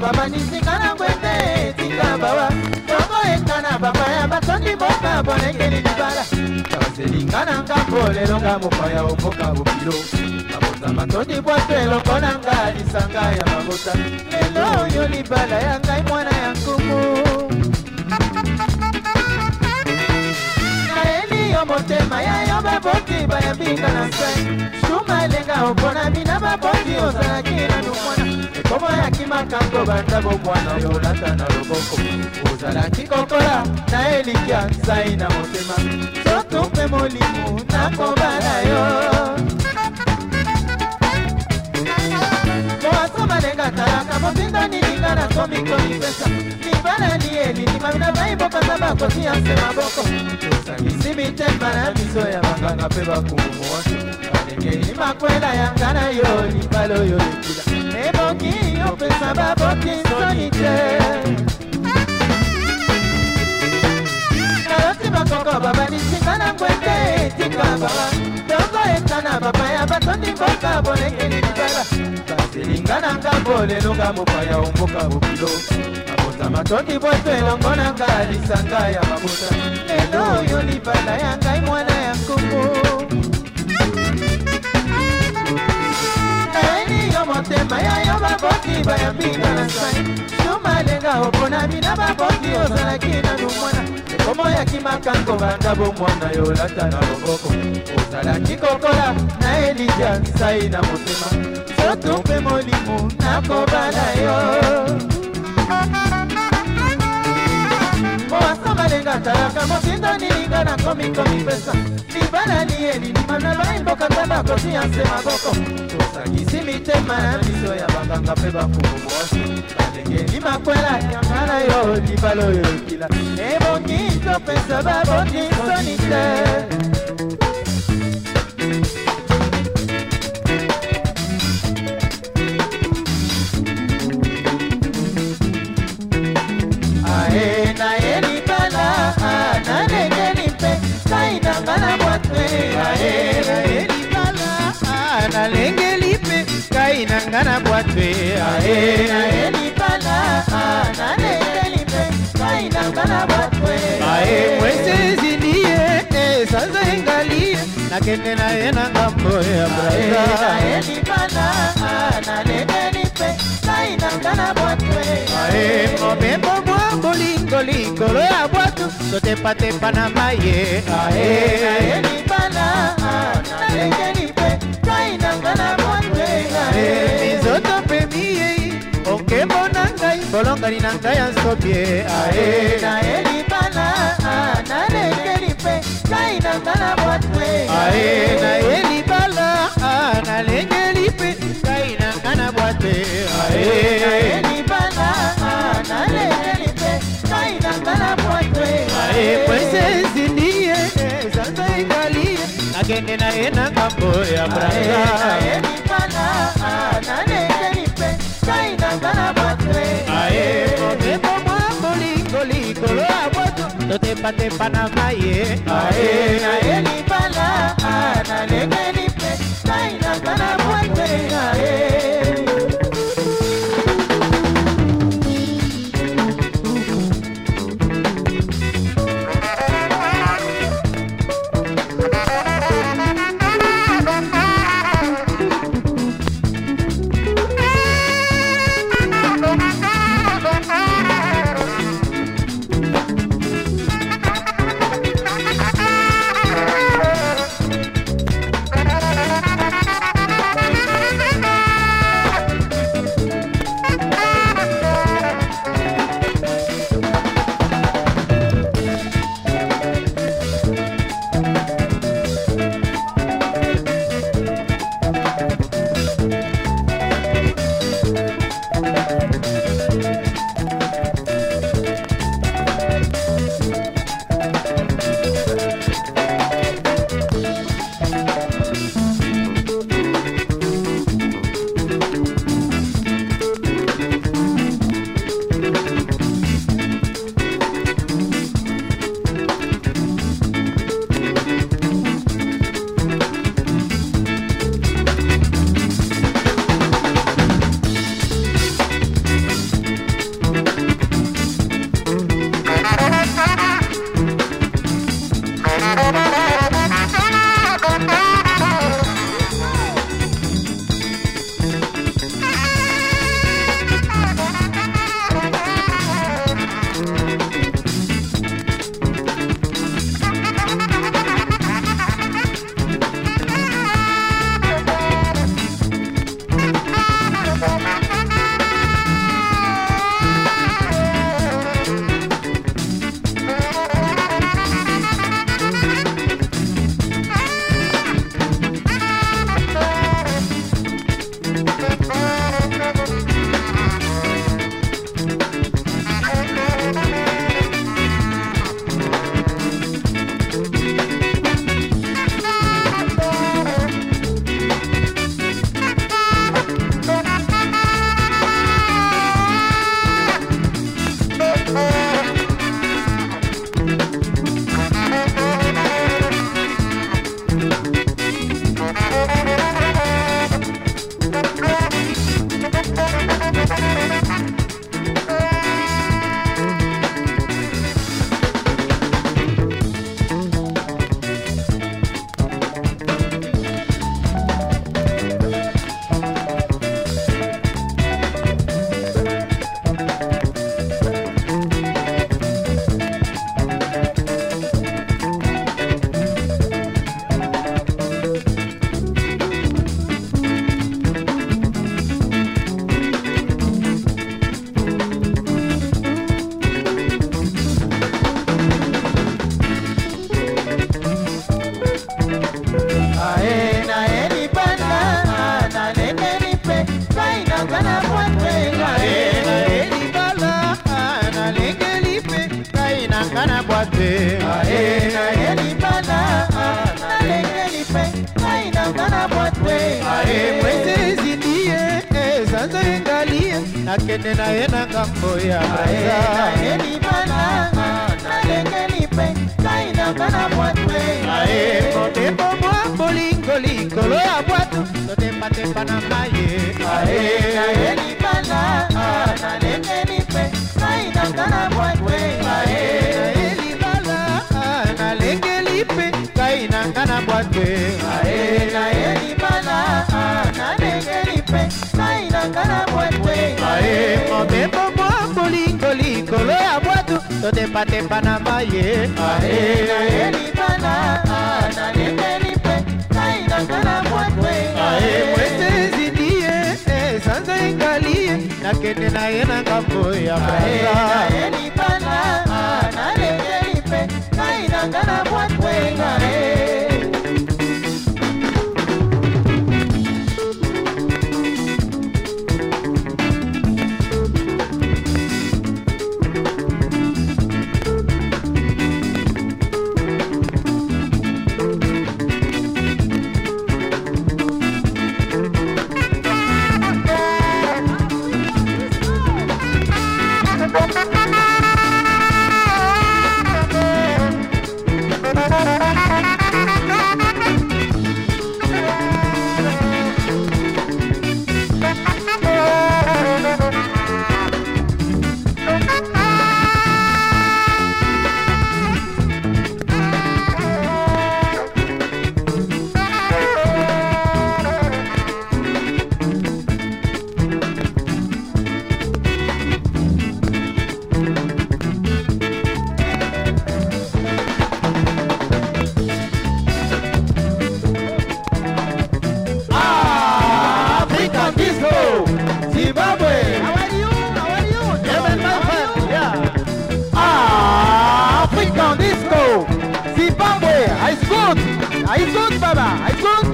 babanisika na ngwende tika bawa Tongo ekana bapaya batondi boka bonengeli libala Tawaselinga na ngambo lelo nga mopaya omoka bopilo Mabota matondi bwate loko na nga lisanga ya mabota Lelo yo libala ya ngai mwana ya nkumu Naeli yo motema ya yo baboti bayambika na nsai Shuma lenga opona bina baboti ozalaki na numwana Ekomo ya kimakango bandabo mwana yo lata na loboko Ozalaki kokola na elikia nsai na motema Sotumpe molimu na kobala yo Moasoma lenga talaka motinda nilinga na komi pesa Nibala ni eli ni mamina baibo kazaba kosi ya sema boko Sangisi mitemba na miso ya makanga peba kumumu wasu Alengeli makwela ya ngana yo libalo yo lekila Eboki yo pesa baboki sonite Naloti makoko baba nisika na ngwende tika baba Tongo ekana baba ya batondi mboka bonengeli libala Baselinga na ngambo lelo nga mopaya omboka bopilo Mabota matondi bwete longo na nga lisanga ya mabota Lelo yo libala ya ngai mwana ya nkumu Naeli yo motema ya yo baboti bayambika na sai Shuma lenga opona bina baboti ozalaki na numwana Ekomo ya kimakango bandabo mwana yo lata na loboko Ozalaki kokola na elija nsai na motema Sotumpe molimu na kobala yo Moasoma lenga talaka motindo nilinga na komi pesa Libala ni eli ni manalo imboka taba kosi ya sema boko Tosagisi mitema na miso ya bakanga pe bakumu mwasi Balengeli makwela ya ngana yo libalo yo kila Ebongi to pesa babongi sonite Na eli bala na lengeli pe kaina ngana bwatwe Na eli bala na lengeli pe kaina ngana bwatwe Na eli bala na lengeli pe kaina ngana bwatwe Mwese zindie saza engali na kende na ena ngambo ya braza Na eli bala na lengeli pe kaina ngana bwatwe Mobembo bolingo likolo ya bwatu totepatepa na maye Na eli bala na lengeli pe kaina ngana bwatwe Mizoto pe miye okembo na ngai bolongani na ngai ya nsobie Na eli bala na lengeli pe kaina ngana bwatwe Na eli bala na lengeli pe kaina ngana bwatwe Na eli bala na lengeli pe kaina ngana bwatwe Mwese zindie sasa ingali nakende na ena ngambo ya braza Na eli bala na lengeli pe kaina ngana bwatwe Mobembo bolingo likolo ya bwatu totepatepa na maye Na eli bala na lengeli pe kaina ngana bwatwe nakende na ye na ngambo ya baza naye libala nalengeli mpe kainaka na bwatwe mobembo mwa bolingo likolo ya bwatu totembatemba na maye naye libala nalengeli mpe kainaka na bwatwe naye libala nalengeli mpe kainanga na bwatwe naye libala nalengeli mpe kainaka na bwatwe mobembo mwa bolingo likolo ya bwatu totembatemba na maye naye libala nalengeli mpe kainaka na bwatwe mwese ezindi ye sanza engali ye nakende na ye na ngambo ya baza naye libala nalengeli mpe kainaka na bwatwe Zimbabwe. How are you? Yemen, my friend. Yeah. African disco. Zimbabwe. It's good, Baba. It's good.